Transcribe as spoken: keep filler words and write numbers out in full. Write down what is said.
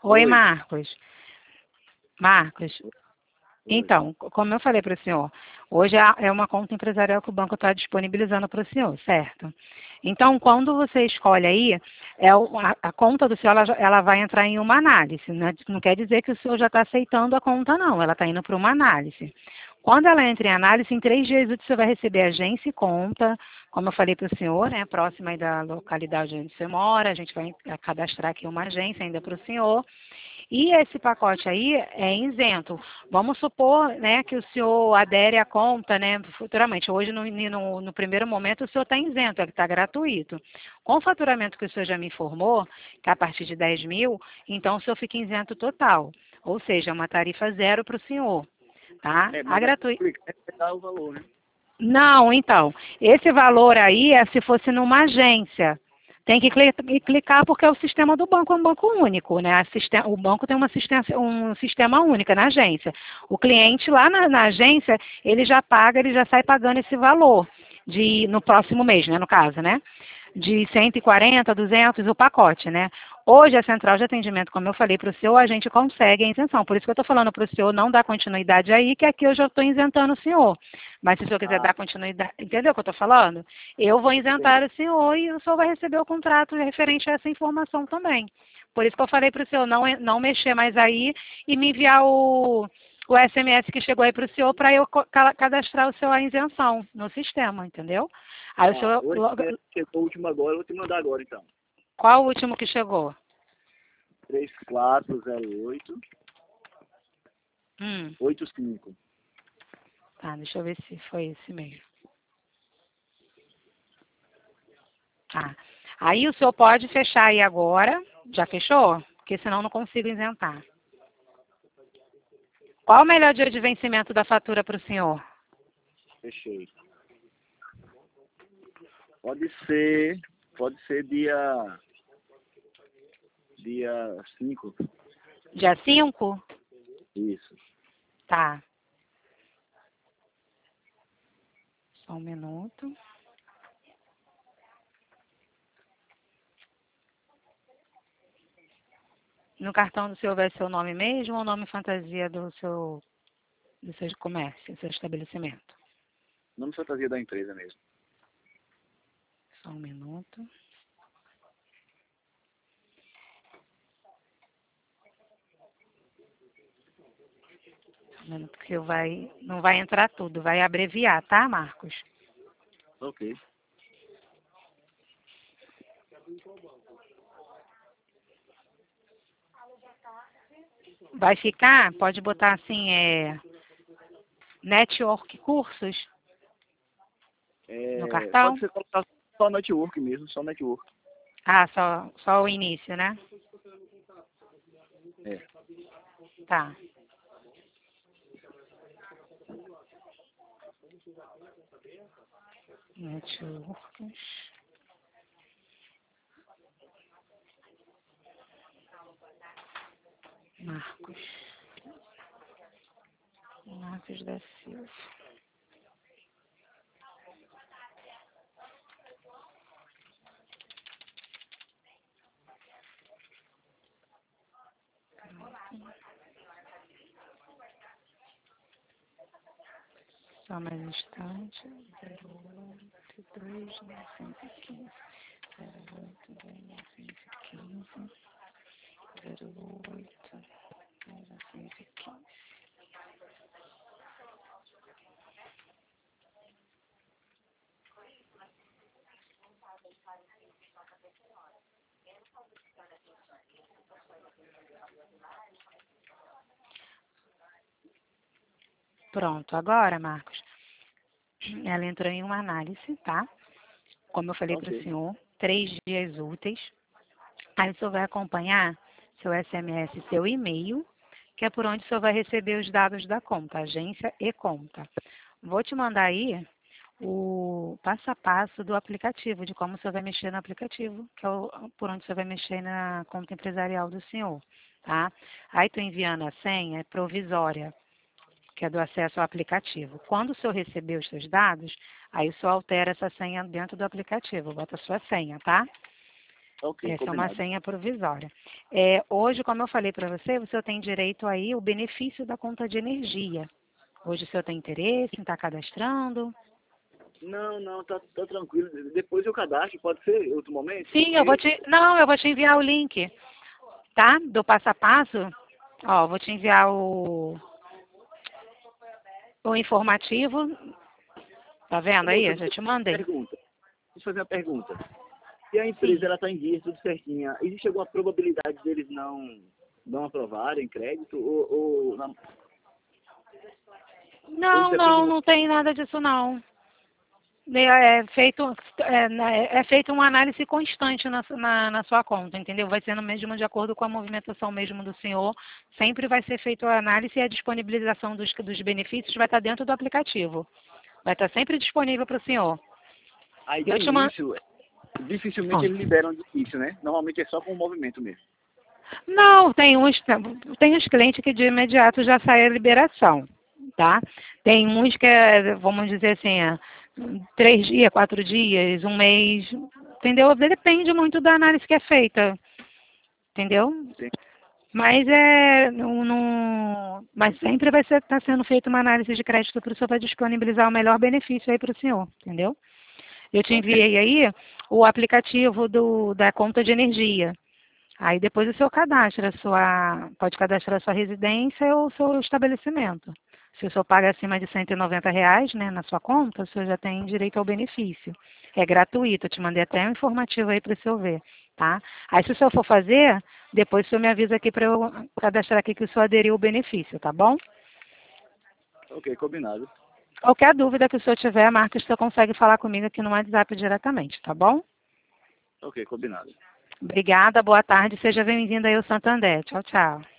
Oi, Oi. Marcos. Marcos, Oi. então, co- como eu falei para o senhor, hoje é a- é uma conta empresarial que o banco está disponibilizando para o senhor, certo? Então, quando você escolhe aí, é o- a, a conta do senhor ela, já- ela vai entrar em uma análise, né? Não quer dizer que o senhor já está aceitando a conta, não. Ela está indo para uma análise. Quando ela entra em análise, em três dias úteis você vai receber agência e conta, como eu falei para o senhor, né? Próxima aí da localidade onde você mora, a gente vai cadastrar aqui uma agência ainda para o senhor. E esse pacote aí é isento. Vamos supor, né, que o senhor adere à conta, né, futuramente. Hoje, no, no, no primeiro momento, o senhor está isento, ele está gratuito. Com o faturamento que o senhor já me informou, que é a partir de dez mil, então o senhor fica isento total. Ou seja, é uma tarifa zero para o senhor. Tá? É, A mas é gratuita. complicado dar o valor, né? Não, então, esse valor aí é se fosse numa agência. Tem que cli- clicar porque é o sistema do banco, é um banco único, né? A sistema- o banco tem uma assistência, um sistema único na agência. O cliente lá na, na agência, ele já paga, ele já sai pagando esse valor de, no próximo mês, né? No caso, né? De cento e quarenta, duzentos, o pacote, né? Hoje, a central de atendimento, como eu falei para o senhor, a gente consegue a isenção. Por isso que eu estou falando para o senhor não dar continuidade aí, que aqui eu já estou isentando o senhor. Mas se o senhor quiser Ah, dar continuidade, entendeu o que eu estou falando? Eu vou entendi. isentar o senhor e o senhor vai receber o contrato referente a essa informação também. Por isso que eu falei para o senhor não, não mexer mais aí e me enviar o, o S M S que chegou aí para o senhor para eu co- ca- cadastrar o seu a isenção no sistema, entendeu? Aí o Tá. senhor, O logo- S M S chegou o último agora, eu vou te mandar agora, então. qual o último que chegou? três quatro zero oito Hum, oito cinco. tá, deixa eu ver se foi esse mesmo. Tá. Aí o senhor pode fechar aí agora. Já fechou? Porque senão eu não consigo isentar. Qual o melhor dia de vencimento da fatura para o senhor? Fechei. Pode ser, pode ser dia, dia cinco. Dia cinco? Isso. Tá. Só um minuto. No cartão do senhor vai ser o nome mesmo ou o nome fantasia do seu, do seu comércio, do seu estabelecimento? Nome fantasia da empresa mesmo. Só um minuto. Só um minuto, porque vai, não vai entrar tudo, vai abreviar, tá, Marcos? Ok. Vai ficar, pode botar assim, é, Network Cursos no É, pode cartão? ser colocar só network mesmo, só network. Ah, só, só o início, né? É. Tá. Networks. Marcos. Marcos da Silva. Só mais um instante. zero oito dois novecentos e quinze. zero oito dois novecentos e quinze. zero oito novecentos e quinze. Pronto, agora, Marcos, ela entrou em uma análise, tá? Como eu falei para o Ok. senhor, três dias úteis. Aí o senhor vai acompanhar seu S M S, seu e-mail, que é por onde o senhor vai receber os dados da conta, agência e conta. Vou te mandar aí o passo a passo do aplicativo, de como o senhor vai mexer no aplicativo, que é o, por onde o senhor vai mexer na conta empresarial do senhor, tá? Aí estou enviando a senha provisória, que é do acesso ao aplicativo. Quando o senhor receber os seus dados, aí o senhor altera essa senha dentro do aplicativo, bota a sua senha, tá? Ok, Essa é uma combinado. senha provisória. É, hoje, como eu falei para você, você tem direito aí o benefício da conta de energia. Hoje o senhor tem interesse em estar cadastrando? Não, não, tá, tá tranquilo. Depois eu cadastro, pode ser em outro momento? Sim, eu vou Porque te. Não, eu vou te enviar o link, tá? Do passo a passo. Ó, vou te enviar o, o informativo. Tá vendo Ô, aí? moça, Eu deixa já eu te fazer uma mandei. pergunta. Deixa eu fazer uma pergunta. Se a Sim. empresa ela está em dias, tudo certinha, existe alguma probabilidade deles não, não aprovarem crédito? Ou, ou, não, ou isso Não, depende não, muito? não tem nada disso não. É é feito, é, né, é feito uma análise constante na, na, na sua conta, entendeu? Vai sendo mesmo de acordo com a movimentação mesmo do senhor. Sempre vai ser feita a análise e a disponibilização dos, dos benefícios vai estar dentro do aplicativo. Vai estar sempre disponível para o senhor. Aí de Eu te mando. início, dificilmente eles liberam de início, né? Normalmente é só com o movimento mesmo. Não, tem uns, tem uns clientes que de imediato já sai a liberação, tá? Tem uns que é, vamos dizer assim, é, três dias, quatro dias, um mês, entendeu? Depende muito da análise que é feita, entendeu? Sim. Mas é, não, não- mas sempre vai estar tá sendo feita uma análise de crédito para o senhor para disponibilizar o melhor benefício aí para o senhor, entendeu? Eu te Ok, enviei aí o aplicativo do, da conta de energia. Aí depois o seu cadastra, a sua, pode cadastrar a sua residência ou o seu estabelecimento. Se o senhor paga acima de cento e noventa reais, né, na sua conta, o senhor já tem direito ao benefício. É gratuito, eu te mandei até um informativo aí para o senhor ver, tá? Aí se o senhor for fazer, depois o senhor me avisa aqui para eu cadastrar aqui que o senhor aderiu ao benefício, tá bom? ok, combinado. Qualquer dúvida que o senhor tiver, Marcos, o senhor consegue falar comigo aqui no WhatsApp diretamente, tá bom? Ok, combinado. Obrigada, boa tarde, seja bem-vindo aí ao Santander. Tchau, tchau.